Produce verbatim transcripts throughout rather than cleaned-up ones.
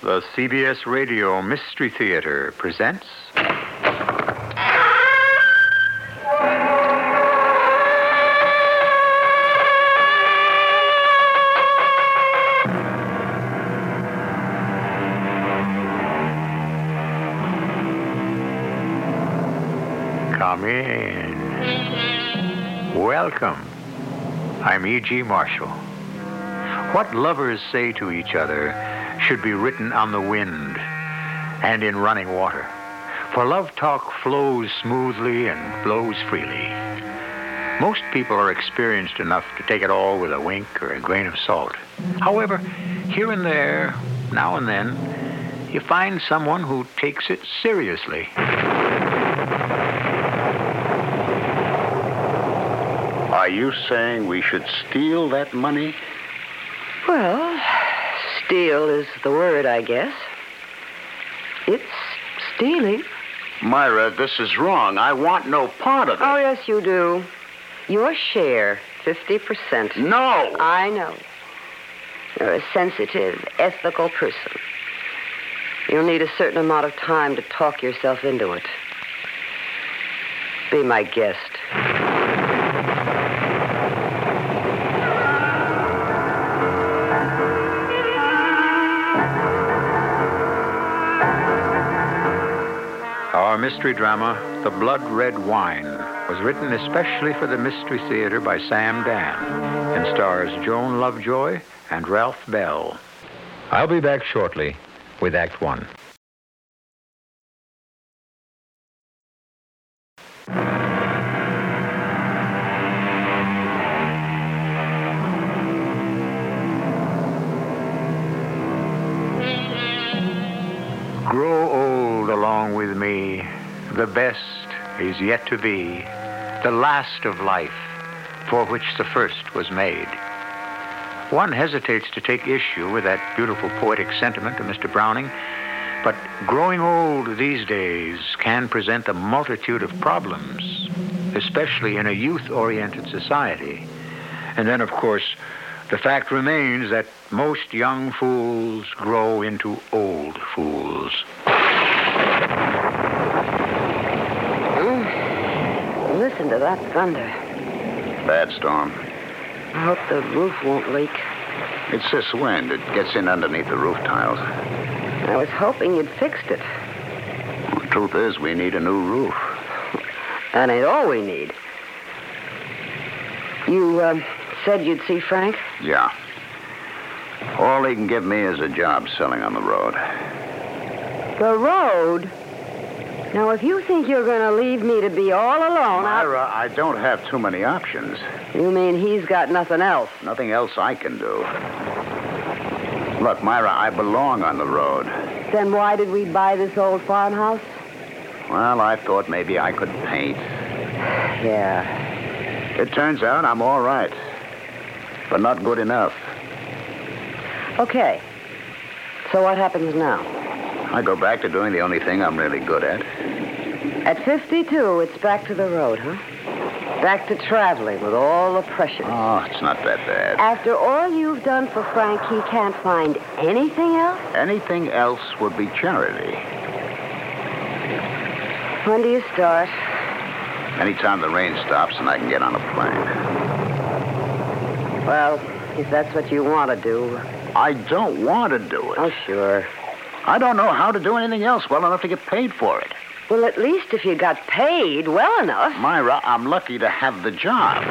The C B S Radio Mystery Theater presents... Come in. Welcome. I'm E G. Marshall. What lovers say to each other should be written on the wind and in running water. For love talk flows smoothly and blows freely. Most people are experienced enough to take it all with a wink or a grain of salt. However, here and there, now and then, you find someone who takes it seriously. Are you saying we should steal that money? Well, steal is the word, I guess. It's stealing. Myra, this is wrong. I want no part of it. Oh, yes, you do. Your share, fifty percent. No! I know. You're a sensitive, ethical person. You'll need a certain amount of time to talk yourself into it. Be my guest. Our mystery drama, The Blood Red Wine, was written especially for the Mystery Theater by Sam Dan and stars Joan Lovejoy and Ralph Bell. I'll be back shortly with Act One. Grow old along with me. The best is yet to be, the last of life, for which the first was made. One hesitates to take issue with that beautiful poetic sentiment of Mister Browning, but growing old these days can present a multitude of problems, especially in a youth-oriented society. And then, of course, the fact remains that most young fools grow into old fools. Mm. Listen to that thunder. Bad storm. I hope the roof won't leak. It's this wind. It gets in underneath the roof tiles. I was hoping you'd fixed it. Well, the truth is, we need a new roof. That ain't all we need. You, uh, said you'd see Frank? Yeah. All he can give me is a job selling on the road. The road? Now, if you think you're going to leave me to be all alone... Myra, I... I don't have too many options. You mean he's got nothing else? Nothing else I can do. Look, Myra, I belong on the road. Then why did we buy this old farmhouse? Well, I thought maybe I could paint. Yeah. It turns out I'm all right, but not good enough. Okay. So what happens now? I go back to doing the only thing I'm really good at. At fifty-two, it's back to the road, huh? Back to traveling with all the pressures. Oh, it's not that bad. After all you've done for Frank, he can't find anything else? Anything else would be charity. When do you start? Anytime the rain stops and I can get on a plane. Well, if that's what you want to do. I don't want to do it. Oh, sure. I don't know how to do anything else well enough to get paid for it. Well, at least if you got paid well enough. Myra, I'm lucky to have the job.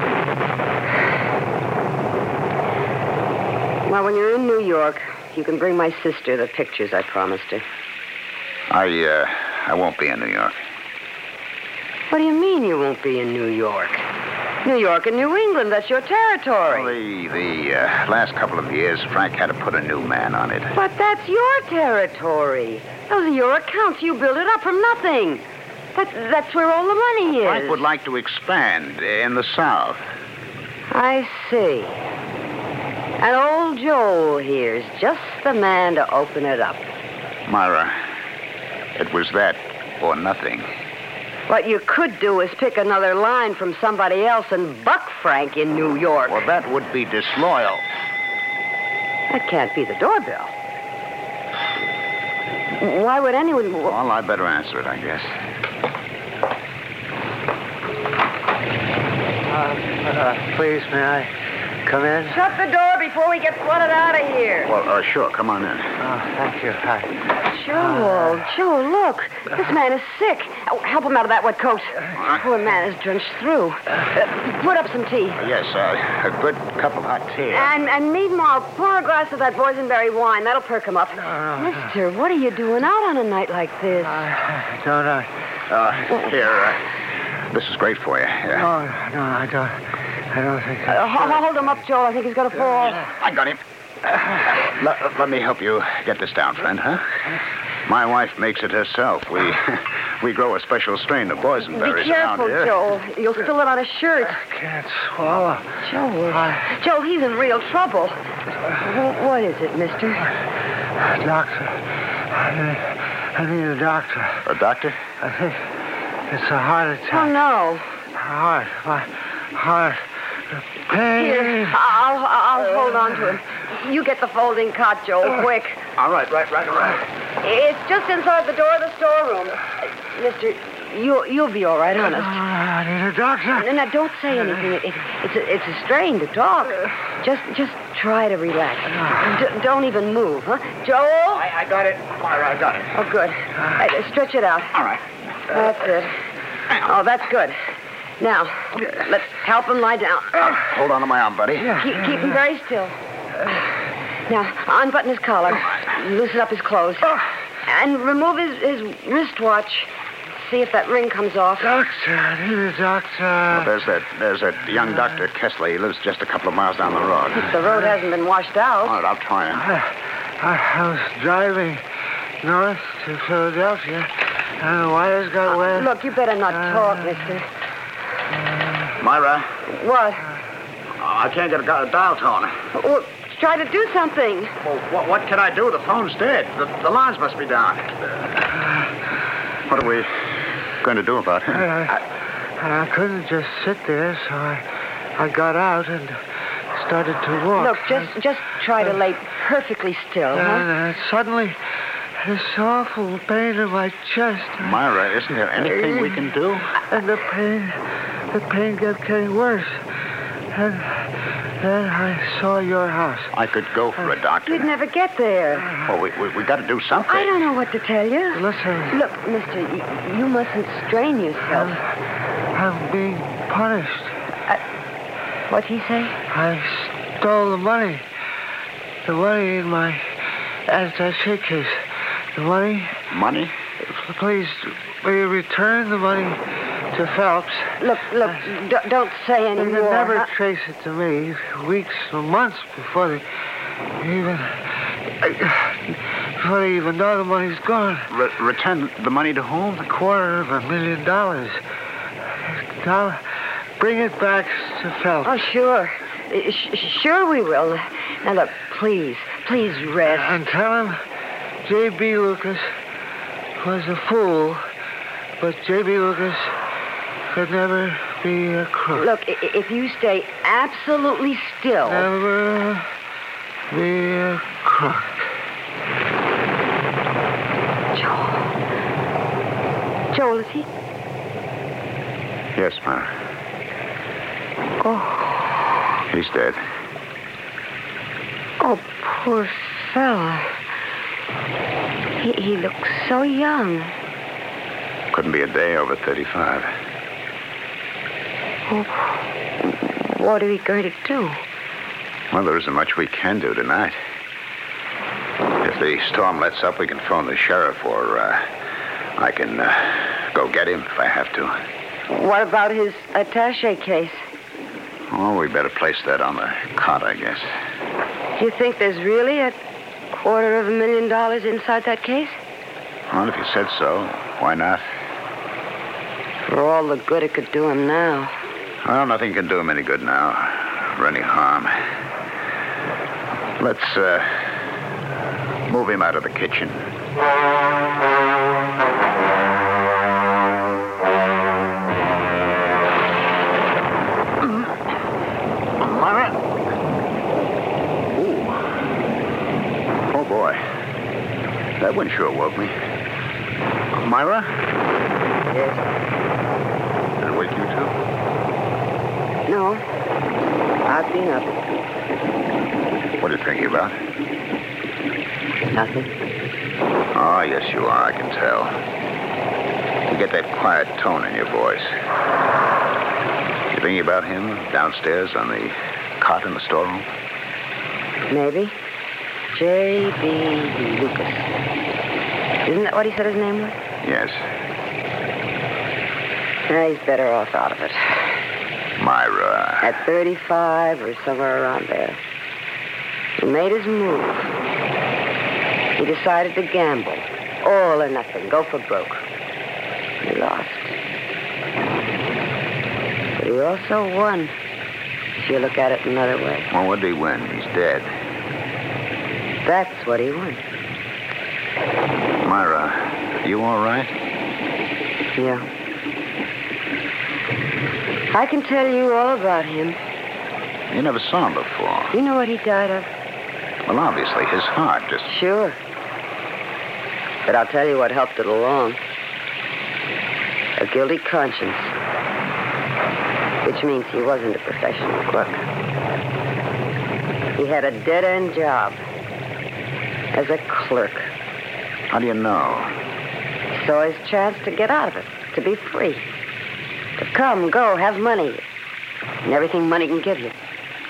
Well, when you're in New York, you can bring my sister the pictures I promised her. I, uh, I won't be in New York. What do you mean you won't be in New York? New York and New England, that's your territory. Well, the the uh, last couple of years, Frank had to put a new man on it. But that's your territory. Those are your accounts. You built it up from nothing. That, that's where all the money is. Frank would like to expand in the South. I see. And old Joel here's just the man to open it up. Myra, it was that or nothing. What you could do is pick another line from somebody else and buck Frank in New York. Well, that would be disloyal. That can't be the doorbell. Why would anyone... Well, I better answer it, I guess. Uh, uh, please, may I come in? Shut the door before we get flooded out of here. Well, uh, sure, come on in. Oh, thank you. Hi. Joel, Uh, Joel, look. This man is sick. Oh, help him out of that wet coat. Poor man is drenched through. Uh, put up some tea. Uh, yes, uh, a good cup of hot tea. And, and meanwhile, pour a glass of that boysenberry wine. That'll perk him up. No, no, Mister, what are you doing out on a night like this? I don't know. Uh, here, uh, this is great for you. Yeah. No, no, I don't. I don't think. I Uh, ho- hold him up, Joel. I think he's going to fall. I got him. Let, let me help you get this down, friend, huh? My wife makes it herself. We we grow a special strain of boysenberries Be around careful, here. Joel. You'll spill it on his shirt. I can't swallow. Joel. I- Joel, he's in real trouble. Wh- What is it, mister? Doctor, I need, I need a doctor. A doctor? I think it's a heart attack. Oh, no. Heart, my heart, the pain. Here, I'll, I'll hold on to him. You get the folding cot, Joel, quick. All right, right, right, right. It's just inside the door of the storeroom. Mister, you'll, you'll be all right, honest. I need a doctor. Now, don't say anything. It, it, it's, a, it's a strain to talk. Just just try to relax. D- don't even move, huh? Joel? I, I got it. Myra, I got it. Oh, good. Uh, stretch it out. All right. That's it. Oh, that's good. Now, let's help him lie down. Hold on to my arm, buddy. Keep, keep him very still. Now, unbutton his collar. Loosen up his clothes. And remove his, his wristwatch. See if that ring comes off. Doctor, I need a doctor. Well, there's that there's that young Doctor Kessler. He lives just a couple of miles down the road. The road hasn't been washed out. All right, I'll try him. I, I, I was driving north to Philadelphia, and the wires got wet. Look, you better not talk, mister. Myra, What? I can't get a gu- dial tone. Well, try to do something. Well, what, what can I do? The phone's dead. The, the lines must be down. What are we going to do about him? I, I, I couldn't just sit there, so I, I got out and started to walk. Look, just just try to lay perfectly still, huh? And uh, suddenly, this awful pain in my chest. Myra, isn't there anything we can do? And the pain, the pain kept getting worse. And then I saw your house. I could go for a doctor. You'd never get there. Well, we, we, we got to do something. I don't know what to tell you. Listen, Look, mister, y- you mustn't strain yourself. I'm being punished. What'd he say? I stole the money. The money in my attaché case. The money. Money? Please, will you return the money to Phelps? Look, look, d- don't say any They more. could never huh? trace it to me. Weeks or months before they even before they even know the money's gone. Re- return the money to whom? A quarter of a million dollars. Now, bring it back to Phelps. Oh, sure. Uh, sh- sure we will. Now, look, please, please rest. And tell him J B. Lucas was a fool, but J B. Lucas could never be a crook. Look, i- if you stay absolutely still... Never be a crook. Joel. Joel, is he... Yes, Myra. Oh, He's dead. oh, poor fella. He, he looks so young. Couldn't be a day over thirty-five. Oh, what are we going to do? Well, there isn't much we can do tonight. If the storm lets up, we can phone the sheriff, or uh, I can uh, go get him if I have to. What about his attaché case? Oh, we better place that on the cot, I guess. Do you think there's really a quarter of a million dollars inside that case? Well, if you said so, why not? For all the good it could do him now. Well, nothing can do him any good now, or any harm. Let's, uh, move him out of the kitchen. Myra? Ooh. Oh, boy. That one sure woke me. Myra? Yes. Did it wake you too? No. I've been up. What are you thinking about? Nothing. Oh, yes, you are. I can tell. You get that quiet tone in your voice. You thinking about him downstairs on the cot in the storeroom? Maybe. J B. Lucas. Isn't that what he said his name was? Yes. Yeah, he's better off out of it. Myra. At thirty-five or somewhere around there. He made his move. He decided to gamble. All or nothing. Go for broke. He lost. But he also won, if you look at it another way. Well, what did he win? He's dead. That's what he won. Myra, you all right? Yeah. I can tell you all about him. You never saw him before. You know what he died of? Well, obviously, his heart just... Sure. But I'll tell you what helped it along. A guilty conscience. Which means he wasn't a professional crook. He had a dead-end job. As a clerk. How do you know? He saw his chance to get out of it. To be free. To come, go, have money. And everything money can give you.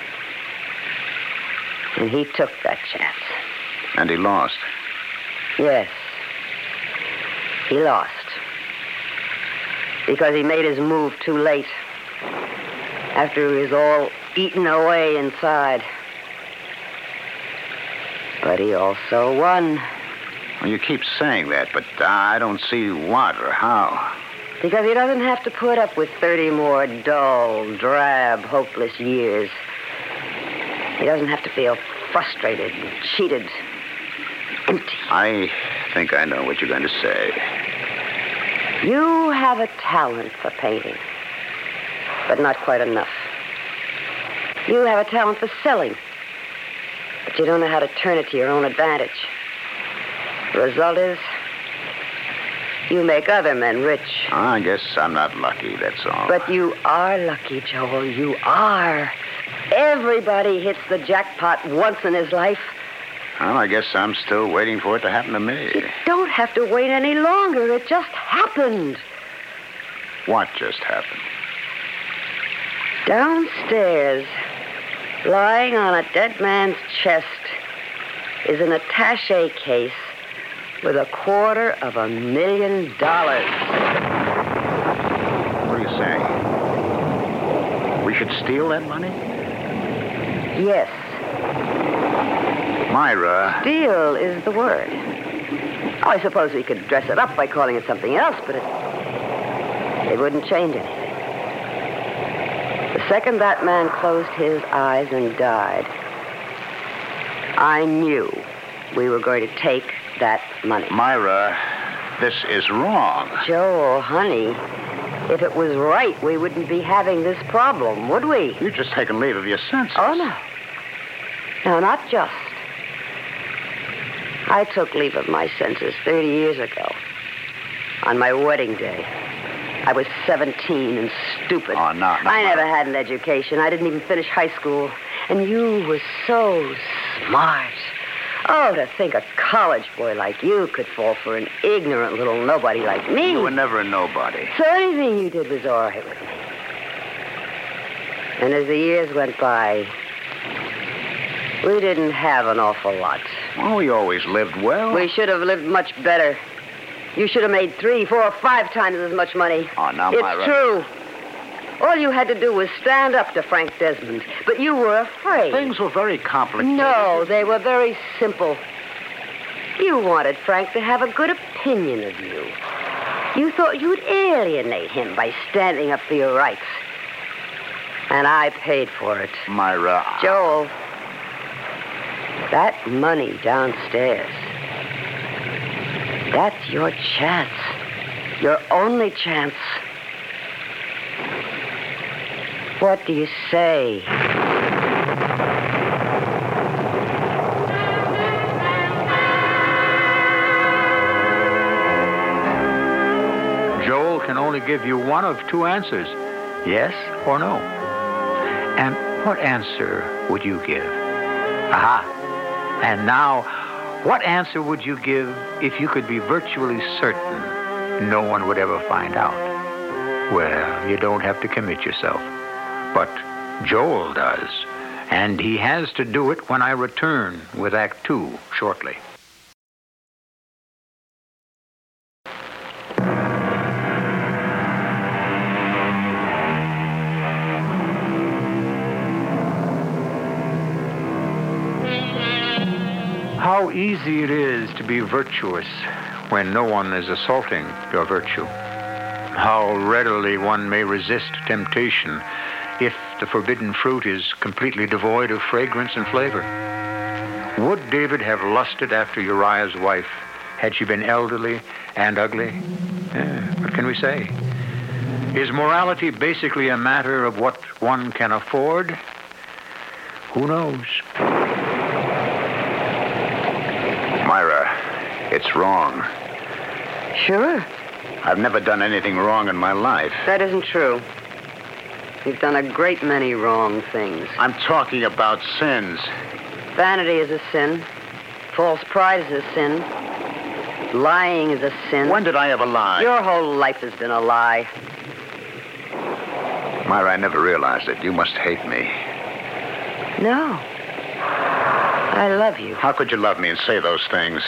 And he took that chance. And he lost. Yes. He lost. Because he made his move too late. After he was all eaten away inside. But he also won. Well, you keep saying that, but uh, I don't see what or how. Because he doesn't have to put up with thirty more dull, drab, hopeless years. He doesn't have to feel frustrated and cheated. Empty. I think I know what you're going to say. You have a talent for painting, but not quite enough. You have a talent for selling, but you don't know how to turn it to your own advantage. The result is, you make other men rich. I guess I'm not lucky, that's all. But you are lucky, Joel. You are. Everybody hits the jackpot once in his life. Well, I guess I'm still waiting for it to happen to me. You don't have to wait any longer. It just happened. What just happened? Downstairs, lying on a dead man's chest, is an attaché case with a quarter of a million dollars. What are you saying? We should steal that money? Yes. Myra. Steal is the word. Oh, I suppose we could dress it up by calling it something else, but it, it wouldn't change anything. The second that man closed his eyes and died, I knew we were going to take that money. Myra, this is wrong. Joel, honey, if it was right, we wouldn't be having this problem, would we? You've just taken leave of your senses. Oh, no. No, not just. I took leave of my senses thirty years ago. On my wedding day. I was seventeen and stupid. Oh, no, no. I never had an education. I didn't even finish high school. And you were so smart. Oh, to think a college boy like you could fall for an ignorant little nobody like me. You were never a nobody. So anything you did was all right with me. And as the years went by, we didn't have an awful lot. Well, we always lived well. We should have lived much better. You should have made three, four, or five times as much money. Oh, now, it's Myra. true. All you had to do was stand up to Frank Desmond, but you were afraid. Things were very complicated. No, they were very simple. You wanted Frank to have a good opinion of you. You thought you'd alienate him by standing up for your rights. And I paid for it. Myra. Joel, that money downstairs, that's your chance. Your only chance. What do you say? only give you one of two answers, yes or no. And what answer would you give? Aha. And now, what answer would you give if you could be virtually certain no one would ever find out? Well, you don't have to commit yourself. But Joel does. And he has to do it when I return with Act Two shortly. How easy it is to be virtuous when no one is assaulting your virtue. How readily one may resist temptation if the forbidden fruit is completely devoid of fragrance and flavor. Would David have lusted after Uriah's wife had she been elderly and ugly? Eh, what can we say? Is morality basically a matter of what one can afford? Who knows? Myra, it's wrong. Sure. I've never done anything wrong in my life. That isn't true. You've done a great many wrong things. I'm talking about sins. Vanity is a sin. False pride is a sin. Lying is a sin. When did I ever lie? Your whole life has been a lie. Myra, I never realized it. You must hate me. No. I love you. How could you love me and say those things?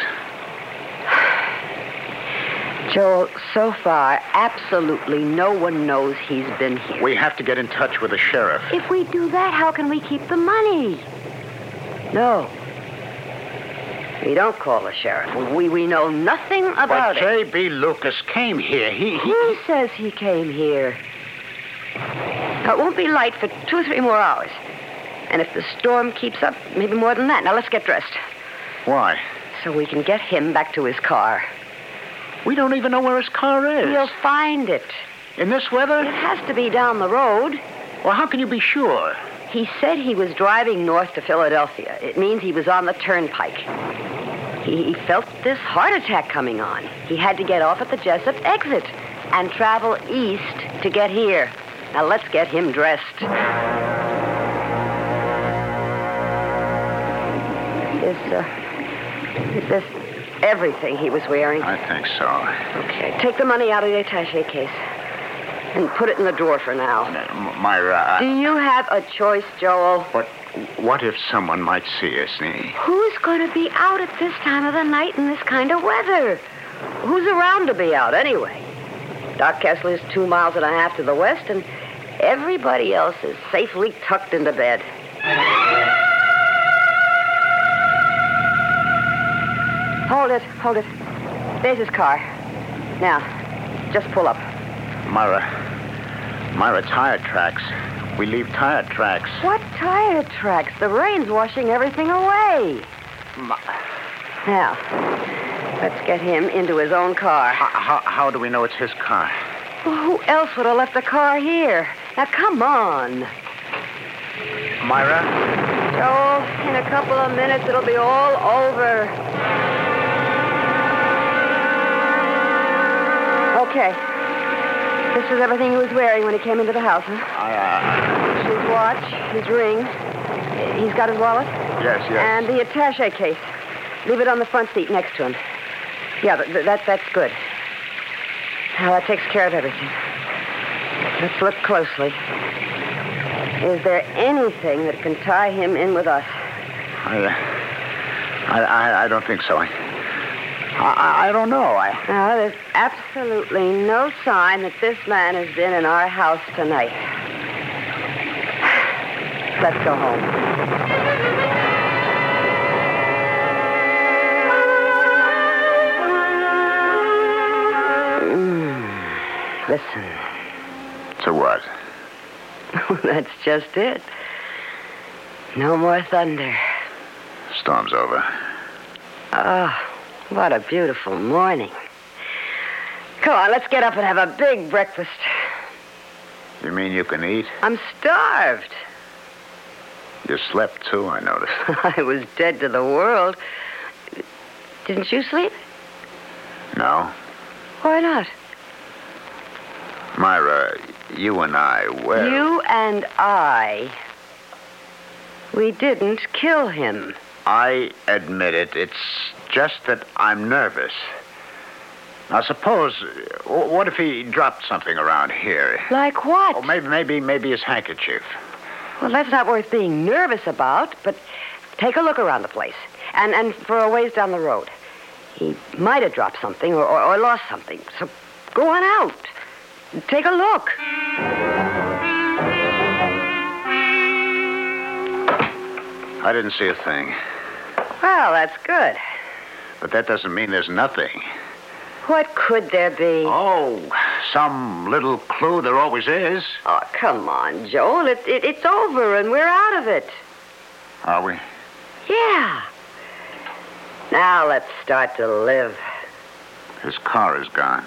Joel, so far, absolutely no one knows he's been here. We have to get in touch with the sheriff. If we do that, how can we keep the money? No. We don't call the sheriff. We we know nothing about but it. J B. Lucas came here. He, he... Who says he came here? Now, it won't be light for two or three more hours. And if the storm keeps up, maybe more than that. Now, let's get dressed. Why? So we can get him back to his car. We don't even know where his car is. We'll find it. In this weather? It has to be down the road. Well, how can you be sure? He said he was driving north to Philadelphia. It means he was on the turnpike. He, he felt this heart attack coming on. He had to get off at the Jessup exit and travel east to get here. Now, let's get him dressed. Is, uh, is this everything he was wearing? I think so. Okay, take the money out of the attaché case and put it in the drawer for now. M- Myra, Do I... you have a choice, Joel? But what if someone might see us, Nee? Who's going to be out at this time of the night in this kind of weather? Who's around to be out, anyway? Doc Kessler's two miles and a half to the west, and everybody else is safely tucked into bed. Hold it, hold it. There's his car. Now, just pull up. Myra, Myra, tire tracks. We leave tire tracks. What tire tracks? The rain's washing everything away. My... Now, let's get him into his own car. How, how, how do we know it's his car? Well, who else would have left the car here? Now, come on. Myra? Joel, in a couple of minutes, it'll be all over. Okay. This is everything he was wearing when he came into the house, huh? I, uh... His watch, his ring. He's got his wallet? Yes, yes. And the attaché case. Leave it on the front seat next to him. Yeah, th- th- that, that's good. Now, that takes care of everything. Let's look closely. Is there anything that can tie him in with us? I, uh, I, I, I don't think so. I, I, I don't know. I... No, there's absolutely no sign that this man has been in our house tonight. Let's go home. Listen. To what? That's just it. No more thunder. Storm's over. Oh, what a beautiful morning. Come on, let's get up and have a big breakfast. You mean you can eat? I'm starved. You slept, too, I noticed. I was dead to the world. Didn't you sleep? No. Why not? Myra, you and I, well... You and I... We didn't kill him. I admit it. It's just that I'm nervous. Now, suppose... What if he dropped something around here? Like what? Oh, maybe, maybe, maybe his handkerchief. Well, that's not worth being nervous about, but take a look around the place. And, and for a ways down the road. He might have dropped something or, or, or lost something. So go on out. Take a look. I didn't see a thing. Well, that's good. But that doesn't mean there's nothing. What could there be? Oh, some little clue there always is. Oh, come on, Joel. It, it, it's over and we're out of it. Are we? Yeah. Now let's start to live. His car is gone.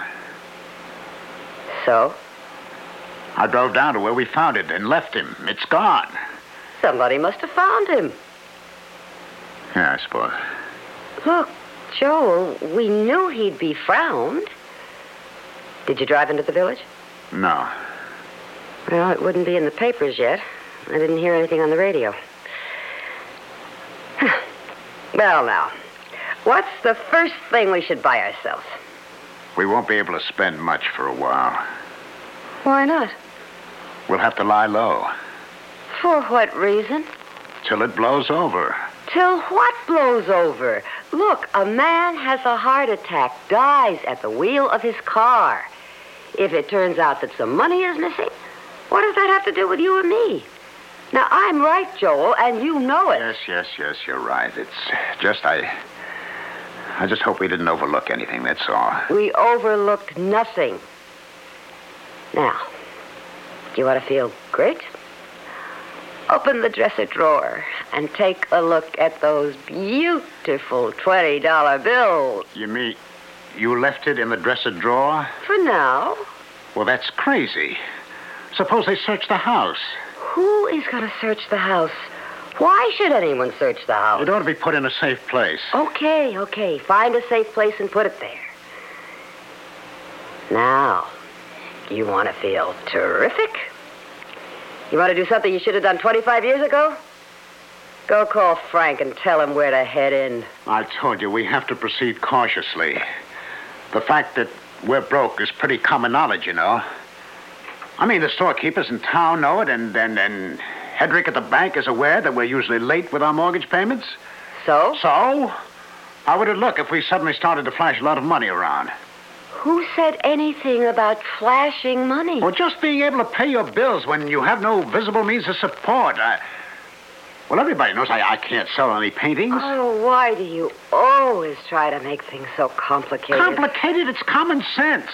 So? I drove down to where we found it and left him. It's gone. Somebody must have found him. Yeah, I suppose. Look, Joel, we knew he'd be found. Did you drive into the village? No. Well, it wouldn't be in the papers yet. I didn't hear anything on the radio. Well, now, what's the first thing we should buy ourselves? We won't be able to spend much for a while. Why not? We'll have to lie low. For what reason? Till it blows over. Till what blows over? Look, a man has a heart attack, dies at the wheel of his car. If it turns out that some money is missing, what does that have to do with you and me? Now, I'm right, Joel, and you know it. Yes, yes, yes, you're right. It's just I... I just hope we didn't overlook anything, that's all. We overlooked nothing. Now, do you want to feel great? Open the dresser drawer and take a look at those beautiful twenty dollar bills. You mean you left it in the dresser drawer? For now. Well, that's crazy. Suppose they search the house. Who is going to search the house? Why should anyone search the house? It ought to be put in a safe place. Okay, okay. Find a safe place and put it there. Now, you want to feel terrific? You want to do something you should have done twenty-five years ago? Go call Frank and tell him where to head in. I told you, we have to proceed cautiously. The fact that we're broke is pretty common knowledge, you know. I mean, the storekeepers in town know it, and, and, and Hedrick at the bank is aware that we're usually late with our mortgage payments. So? So? How would it look if we suddenly started to flash a lot of money around? Who said anything about flashing money? Well, just being able to pay your bills when you have no visible means of support. I... Well, everybody knows I, I can't sell any paintings. Oh, why do you always try to make things so complicated? Complicated? It's common sense.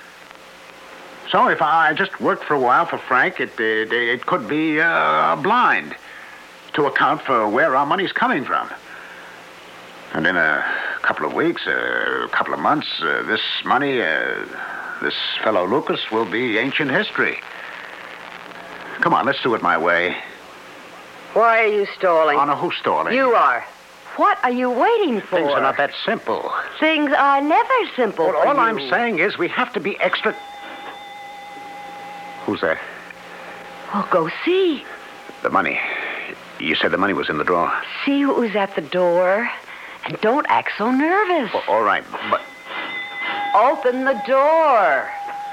So if I just worked for a while for Frank, it, it, it could be uh, blind to account for where our money's coming from. And in a couple of weeks, uh, a couple of months, uh, this money, uh, this fellow Lucas, will be ancient history. Come on, let's do it my way. Why are you stalling? Oh, no, who's stalling? You are. What are you waiting for? Things are not that simple. Things are never simple Well, for all you. I'm saying is we have to be extra... Who's that? Well, go see. The money. You said the money was in the drawer. See who's at the door. And don't act so nervous. Oh, all right, but... Open the door.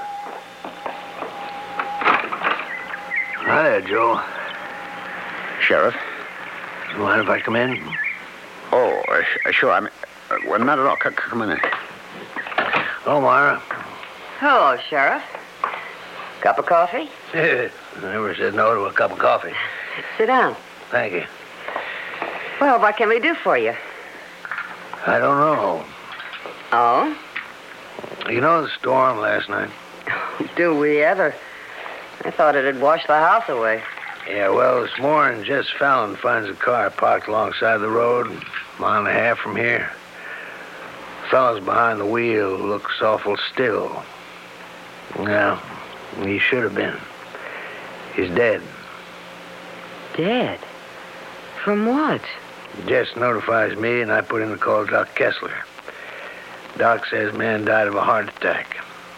Hi there, Joe. Sheriff? You mind if I come in? Oh, uh, sh- sure. I mean, uh, well, not at all. C- come in. Oh, Myra. Hello, Sheriff. Cup of coffee? Never said no to a cup of coffee. Sit down. Thank you. Well, what can we do for you? I don't know. Oh? You know the storm last night? Do we ever? I thought it had washed the house away. Yeah, well, this morning, Jess Fallon finds a car parked alongside the road, a mile and a half from here. The fellow's behind the wheel looks awful still. Yeah, he should have been. He's dead. Dead? From what? Jess notifies me, and I put in the call to Doc Kessler. Doc says man died of a heart attack. A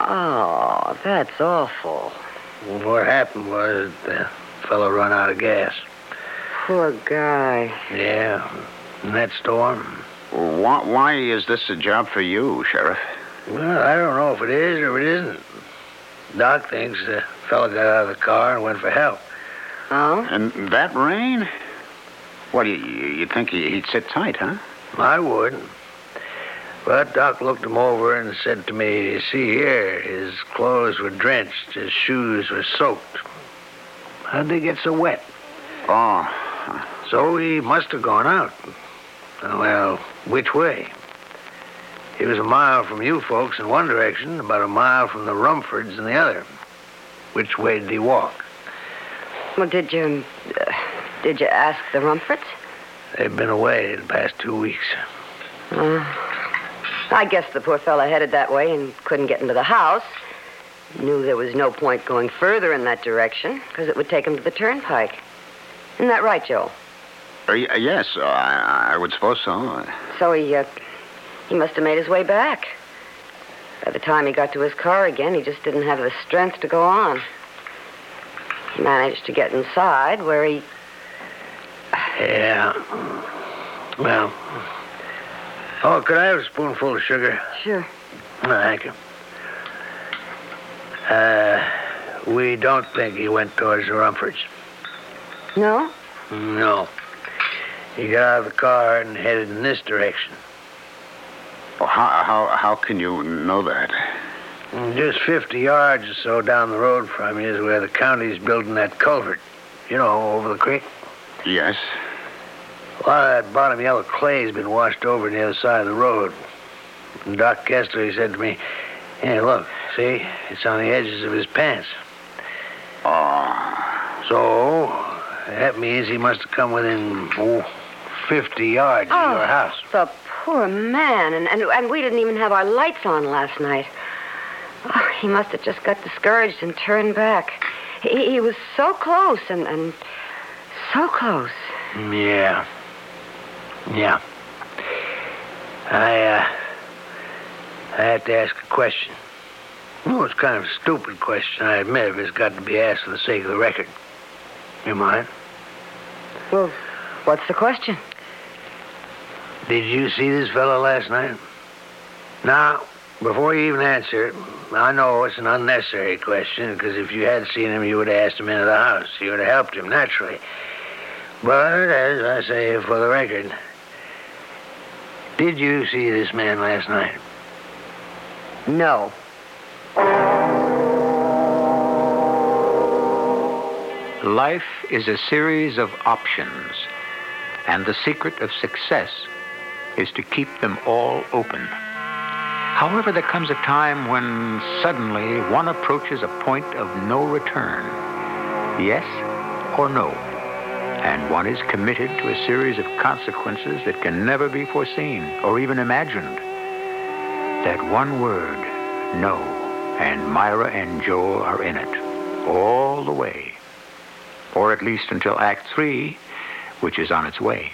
Oh, that's awful. Well, what happened was the fellow run out of gas. Poor guy. Yeah, in that storm. Why, why is this a job for you, Sheriff? Well, I don't know if it is or it isn't. Doc thinks the fellow got out of the car and went for help. Oh? And that rain? What, you, you'd think he'd sit tight, huh? I would. But Doc looked him over and said to me, see here, his clothes were drenched, his shoes were soaked. How'd they get so wet? Oh. So he must have gone out. Well, which way? He was a mile from you folks in one direction, about a mile from the Rumfords in the other. Which way did he walk? Well, did you... Uh, did you ask the Rumfords? They've been away the past two weeks. Uh, I guess the poor fella headed that way and couldn't get into the house. Knew there was no point going further in that direction, because it would take him to the turnpike. Isn't that right, Joel? Uh, y- yes, uh, I, I would suppose so. So he, uh, he must have made his way back. By the time he got to his car again, he just didn't have the strength to go on. He managed to get inside where he... Yeah. Well. Oh, could I have a spoonful of sugar? Sure. Oh, thank you. Uh, we don't think he went towards the Rumfords. No? No. He got out of the car and headed in this direction. Oh, how, how, how can you know that? Just fifty yards or so down the road from you is where the county's building that culvert. You know, over the creek. Yes. A lot of that bottom yellow clay's been washed over on the other side of the road. And Doc Kessler, he said to me, hey, look, see? It's on the edges of his pants. Oh. So, that means he must have come within, oh, fifty yards Oh, of your house. The poor man. And, and, and we didn't even have our lights on last night. Oh, he must have just got discouraged and turned back. He, he was so close and, and so close. Yeah. Yeah. I, uh, I had to ask a question. Oh, it's kind of a stupid question, I admit, if it's got to be asked for the sake of the record. You mind? Well, what's the question? Did you see this fellow last night? Now, before you even answer it, I know it's an unnecessary question, because if you had seen him, you would have asked him into the house. You would have helped him, naturally. But, as I say, for the record, did you see this man last night? No. Life is a series of options, and the secret of success is to keep them all open. However, there comes a time when suddenly one approaches a point of no return, yes or no, and one is committed to a series of consequences that can never be foreseen or even imagined. That one word, no, and Myra and Joel are in it, all the way. Or at least until Act Three, which is on its way.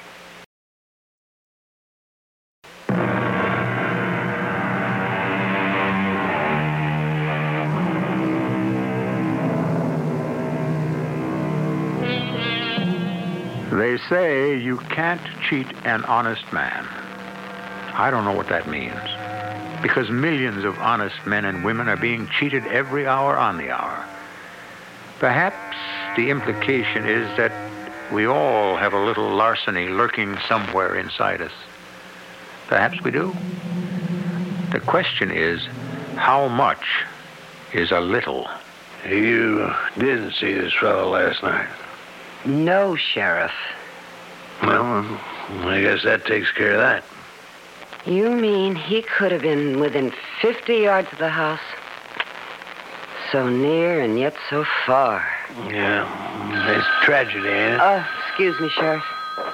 They say you can't cheat an honest man. I don't know what that means, because millions of honest men and women are being cheated every hour on the hour. Perhaps the implication is that we all have a little larceny lurking somewhere inside us. Perhaps we do. The question is, how much is a little? You didn't see this fellow last night. No, Sheriff. Well, I guess that takes care of that. You mean he could have been within fifty yards of the house? So near and yet so far. Yeah, it's tragedy, ain't it? Uh, excuse me, Sheriff.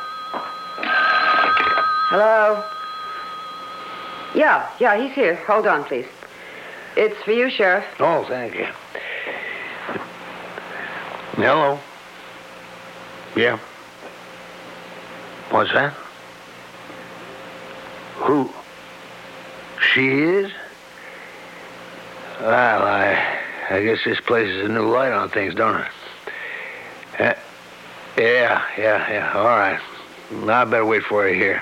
Hello? Yeah, yeah, he's here. Hold on, please. It's for you, Sheriff. Oh, thank you. Hello? Yeah. What's that? Who? She is? Well, I, I guess this places a new light on things, don't it? Uh, yeah, yeah, yeah. All right. I better wait for you here.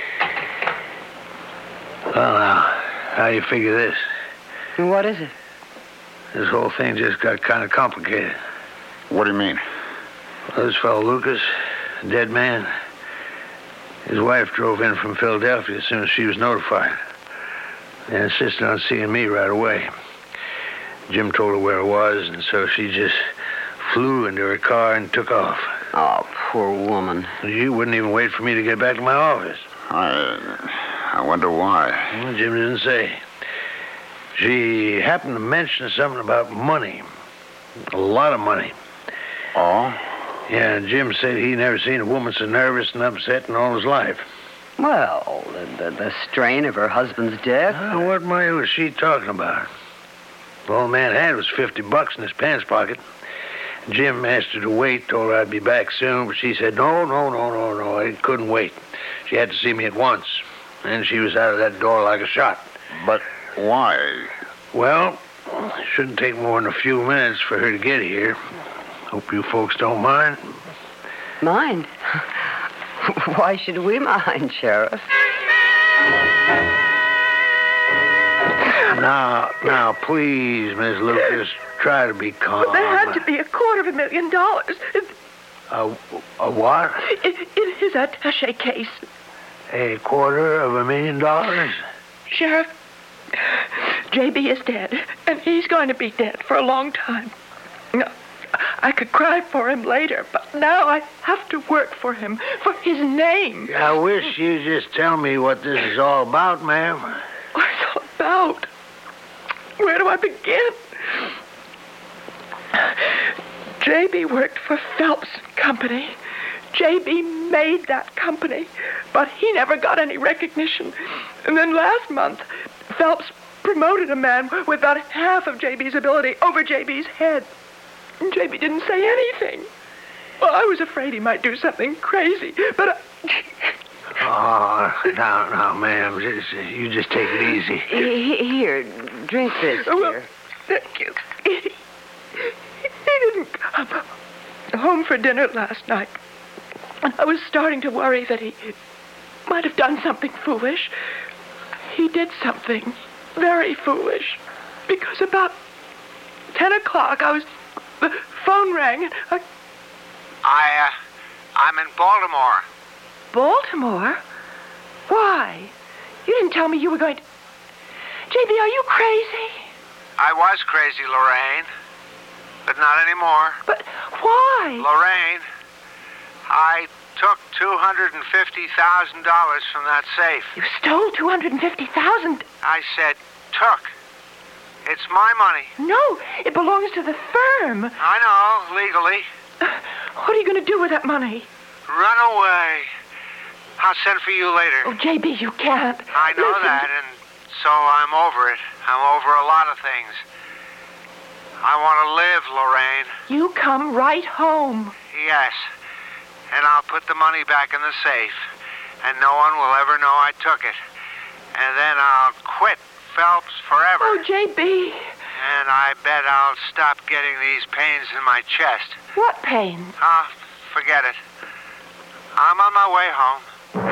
Well, now, how do you figure this? What is it? This whole thing just got kind of complicated. What do you mean? Well, this fellow Lucas, dead man, his wife drove in from Philadelphia as soon as she was notified and insisted on seeing me right away. Jim told her where it was, and so she just flew into her car and took off. Oh, poor woman. She wouldn't even wait for me to get back to my office. I, I wonder why. Well, Jim didn't say. She happened to mention something about money. A lot of money. Oh? Yeah, Jim said he never seen a woman so nervous and upset in all his life. Well, the, the, the strain of her husband's death. Uh, what money was she talking about? All the man had was fifty bucks in his pants pocket. Jim asked her to wait, told her I'd be back soon, but she said, no, no, no, no, no, I couldn't wait. She had to see me at once. And she was out of that door like a shot. But why? Well, it shouldn't take more than a few minutes for her to get here. Hope you folks don't mind. Mind? Why should we mind, Sheriff? Now, now, please, Miss Lucas, try to be calm. But there had to be a quarter of a million dollars. A, a what? In, in his attaché case. A quarter of a million dollars? Sheriff, J B is dead, and he's going to be dead for a long time. No, I could cry for him later, but now I have to work for him, for his name. I wish you'd just tell me what this is all about, ma'am. What it's all about? Where do I begin? J B worked for Phelps and Company. J B made that company, but he never got any recognition. And then last month, Phelps promoted a man with about half of J B's ability over J B's head. And J B didn't say anything. Well, I was afraid he might do something crazy, but I... Oh, now, now, ma'am, just, you just take it easy. Here, drink this, dear. Well, thank you. He, he didn't come home for dinner last night. And I was starting to worry that he might have done something foolish. He did something very foolish. Because about ten o'clock, I was... The phone rang, and I... I, uh, I'm in Baltimore. Baltimore? Why? You didn't tell me you were going to... J B, are you crazy? I was crazy, Lorraine, but not anymore. But why? Lorraine, I took two hundred fifty thousand dollars from that safe. You stole two hundred fifty thousand dollars. I said took. It's my money. No, it belongs to the firm. I know, legally. What are you going to do with that money? Run away. I'll send for you later. Oh, J B, you can't. I know Listen. that, and so I'm over it. I'm over a lot of things. I want to live, Lorraine. You come right home. Yes. And I'll put the money back in the safe, and no one will ever know I took it. And then I'll quit Phelps forever. Oh, J B. And I bet I'll stop getting these pains in my chest. What pain? Ah, forget it. I'm on my way home.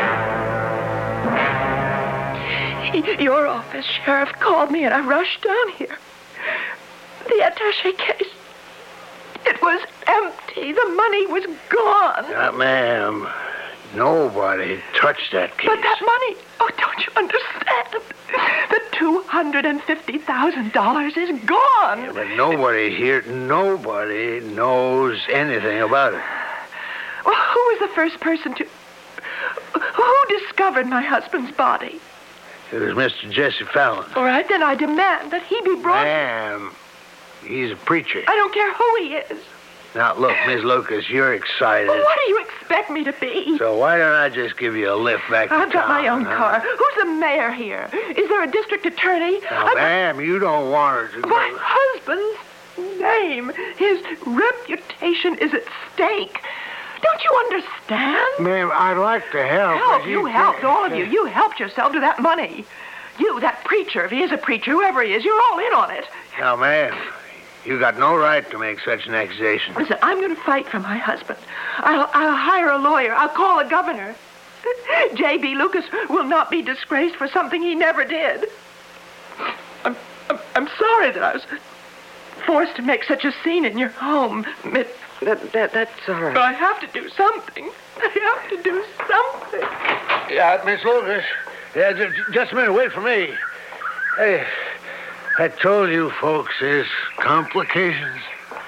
Your office sheriff called me, and I rushed down here. The attaché case, it was empty. The money was gone. Now, ma'am, nobody touched that case. But that money, oh, don't you understand? The two hundred fifty thousand dollars is gone. Yeah, but nobody here, nobody knows anything about it. Well, who was the first person to... Who discovered my husband's body? It was Mister Jesse Fallon. All right, then I demand that he be brought... Ma'am, he's a preacher. I don't care who he is. Now, look, Miss Lucas, you're excited. Well, what do you expect me to be? So why don't I just give you a lift back to I've got town, my own huh? car. Who's the mayor here? Is there a district attorney? Now, I've got- ma'am, you don't want her to... My husband's name, his reputation is at stake. Don't you understand? Ma'am, I'd like to help. Help, but you can't- helped, all of you. You helped yourself to that money. you, that preacher, if he is a preacher, whoever he is, you're all in on it. Now, man, you got no right to make such an accusation. Listen, I'm going to fight for my husband. I'll, I'll hire a lawyer. I'll call a governor. J B. Lucas will not be disgraced for something he never did. I'm, I'm, I'm sorry that I was forced to make such a scene in your home, Miss... That, that, that's all right. But I have to do something. I have to do something. Yeah, Miss Lucas. Yeah, just, just a minute. Wait for me. Hey, I told you, folks, there's complications.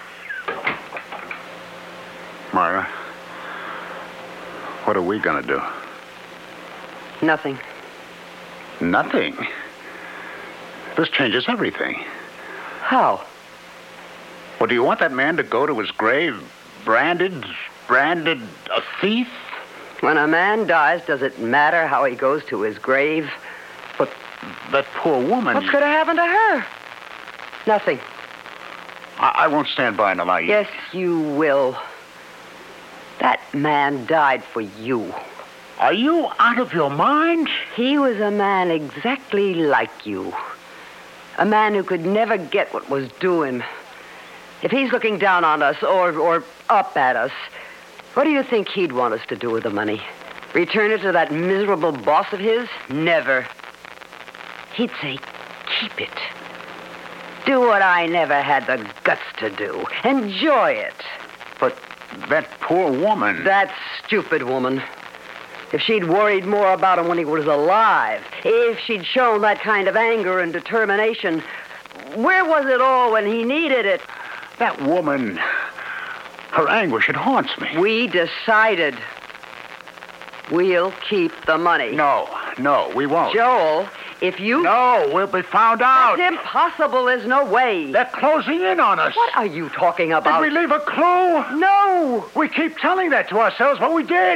Myra, what are we going to do? Nothing. Nothing. This changes everything. How? Well, do you want that man to go to his grave branded, branded a thief? When a man dies, does it matter how he goes to his grave? But that poor woman... What's going to happen to her? Nothing. I, I won't stand by and allow you... Yes, you will. That man died for you. Are you out of your mind? He was a man exactly like you. A man who could never get what was due him. If he's looking down on us or, or up at us, what do you think he'd want us to do with the money? Return it to that miserable boss of his? Never. He'd say, keep it. Do what I never had the guts to do. Enjoy it. But that poor woman... That stupid woman. If she'd worried more about him when he was alive, if she'd shown that kind of anger and determination, where was it all when he needed it? That woman, her anguish, it haunts me. We decided we'll keep the money. No, no, we won't. Joel, if you... No, we'll be found out. That's impossible. There's no way. They're closing in on us. What are you talking about? Did we leave a clue? No. We keep telling that to ourselves, but we did.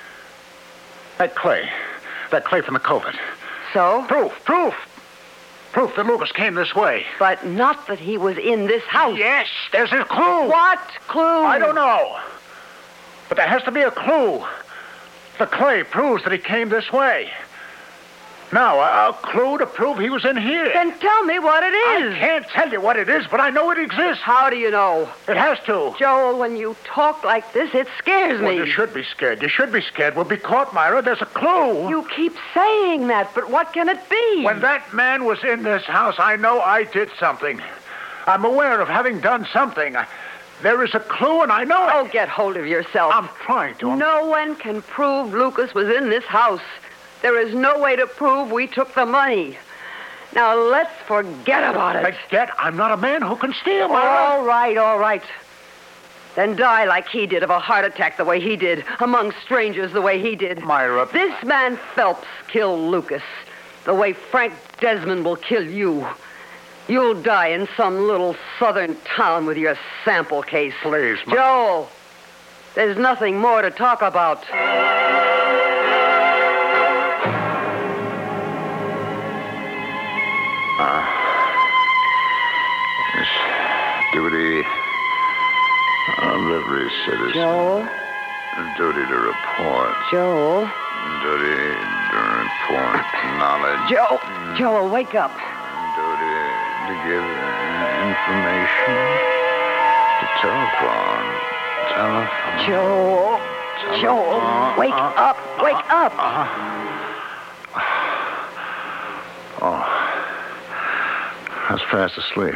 That clay. That clay from the covert. So? Proof, proof. Proof that Lucas came this way. But not that he was in this house. Yes, there's a clue. What clue? I don't know. But there has to be a clue. The clay proves that he came this way. Now, a, a clue to prove he was in here. Then tell me what it is. I can't tell you what it is, but I know it exists. How do you know? It has to. Joel, when you talk like this, it scares Well, me. you should be scared. You should be scared. We'll be caught, Myra. There's a clue. You keep saying that, but what can it be? When that man was in this house, I know I did something. I'm aware of having done something. I, there is a clue, and I know it. Oh, get hold of yourself. I'm trying to. I'm... No one can prove Lucas was in this house. There is no way to prove we took the money. Now, let's forget about it. Forget? I'm not a man who can steal, Myra. All right, all right. Then die like he did, of a heart attack the way he did, among strangers the way he did. Myra. This man Phelps killed Lucas the way Frank Desmond will kill you. You'll die in some little southern town with your sample case. Please, Ma- Joel, there's nothing more to talk about. Uh, this duty of every citizen. Joel? Duty to report. Joel? Duty to report knowledge. Joel, Joel, wake up. Duty to give information. To telephone. Telephone. Joel. Telephone. Joel, wake Uh, up. Wake uh, up. Uh, oh. I was fast asleep.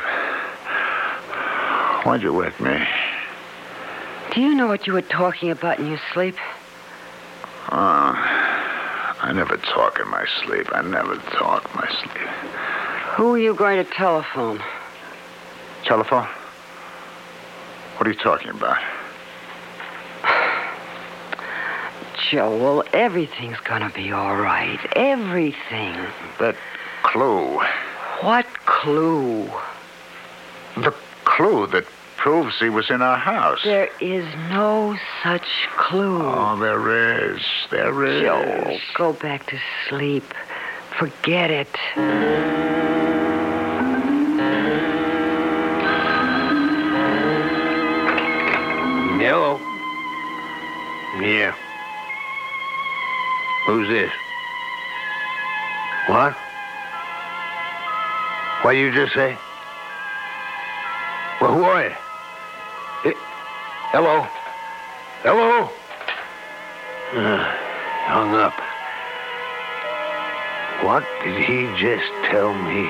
Why'd you wake me? Do you know what you were talking about in your sleep? Oh, I never talk in my sleep. I never talk in my sleep. Who are you going to telephone? Telephone? What are you talking about? Joel, everything's gonna be all right. Everything. That clue. What clue? The clue that proves he was in our house. There is no such clue. Oh, there is. There is. Joel, go back to sleep. Forget it. Hello. Yeah. Who's this? What? What did you just say? Well, who are you? Eh, hello? Hello? Uh, hung up. What did he just tell me?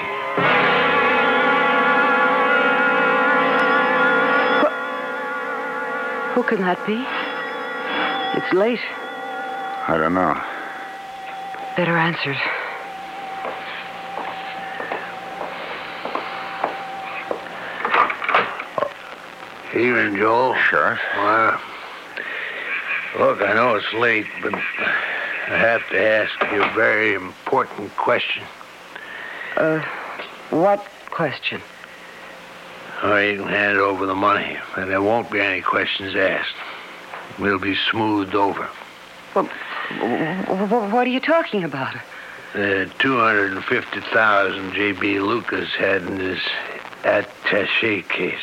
Who can that be? It's late. I don't know. Better answer it. Evening, Joel. Sheriff? Well, look, I know it's late, but I have to ask you a very important question. Uh, what question? Or you can hand over the money, and there won't be any questions asked. We'll be smoothed over. Well, what are you talking about? The two hundred fifty thousand J B. Lucas had in his attaché case.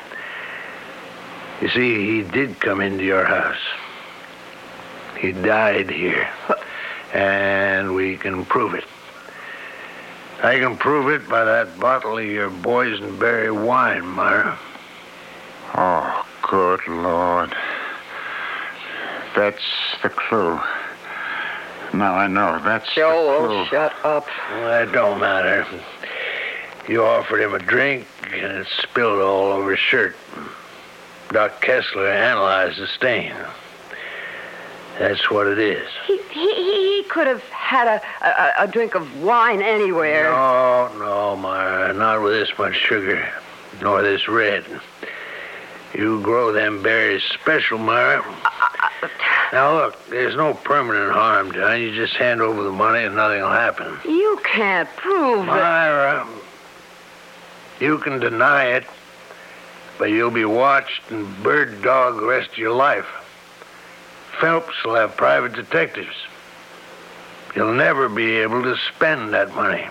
You see, he did come into your house. He died here. And we can prove it. I can prove it by that bottle of your boysenberry wine, Myra. Oh, good Lord. That's the clue. Now I know. That's Joel, the clue. shut up. Well, that don't matter. You offered him a drink, and it spilled all over his shirt. Doc Kessler analyzed the stain. That's what it is. He, he, he could have had a, a, a drink of wine anywhere. No, no, Myra. Not with this much sugar, nor this red. You grow them berries special, Myra. Uh, Now, look, there's no permanent harm done. You just hand over the money and nothing will happen. You can't prove it. Myra, you can deny it, but you'll be watched and bird dogged the rest of your life. Phelps will have private detectives. You'll never be able to spend that money.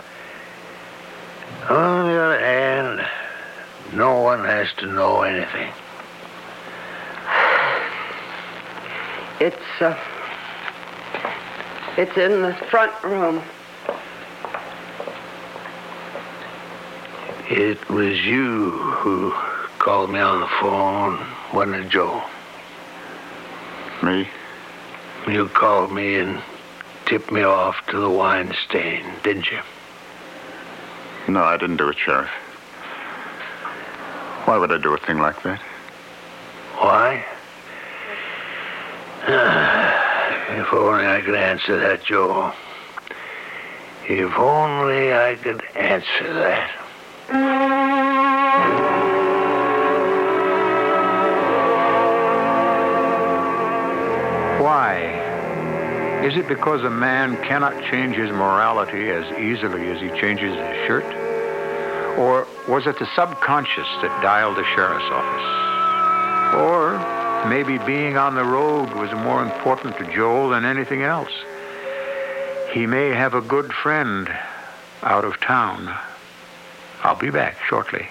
On the other hand, no one has to know anything. It's, uh, it's in the front room. It was you who called me on the phone, wasn't it, Joe? Me? You called me and tipped me off to the wine stain, didn't you? No, I didn't do it, Sheriff. Why would I do a thing like that? Why? If only I could answer that, Joe. If only I could answer that. Why? Is it because a man cannot change his morality as easily as he changes his shirt? Or was it the subconscious that dialed the sheriff's office? Or maybe being on the road was more important to Joel than anything else. He may have a good friend out of town. I'll be back shortly.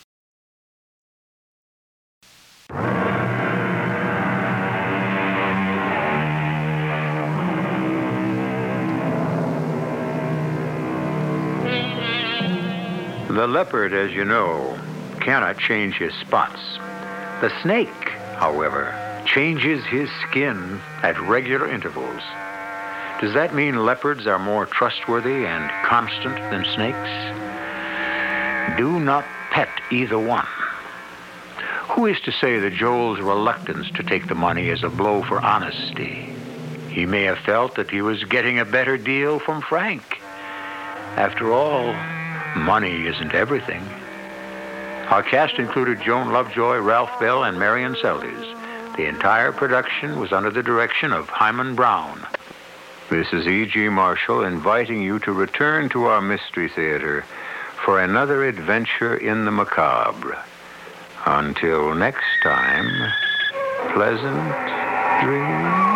The leopard, as you know, cannot change his spots. The snake, however, changes his skin at regular intervals. Does that mean leopards are more trustworthy and constant than snakes? Do not pet either one. Who is to say that Joel's reluctance to take the money is a blow for honesty? He may have felt that he was getting a better deal from Frank. After all, money isn't everything. Our cast included Joan Lovejoy, Ralph Bell, and Marion Seldes. The entire production was under the direction of Hyman Brown. This is E G. Marshall inviting you to return to our Mystery Theater for another adventure in the macabre. Until next time, pleasant dreams.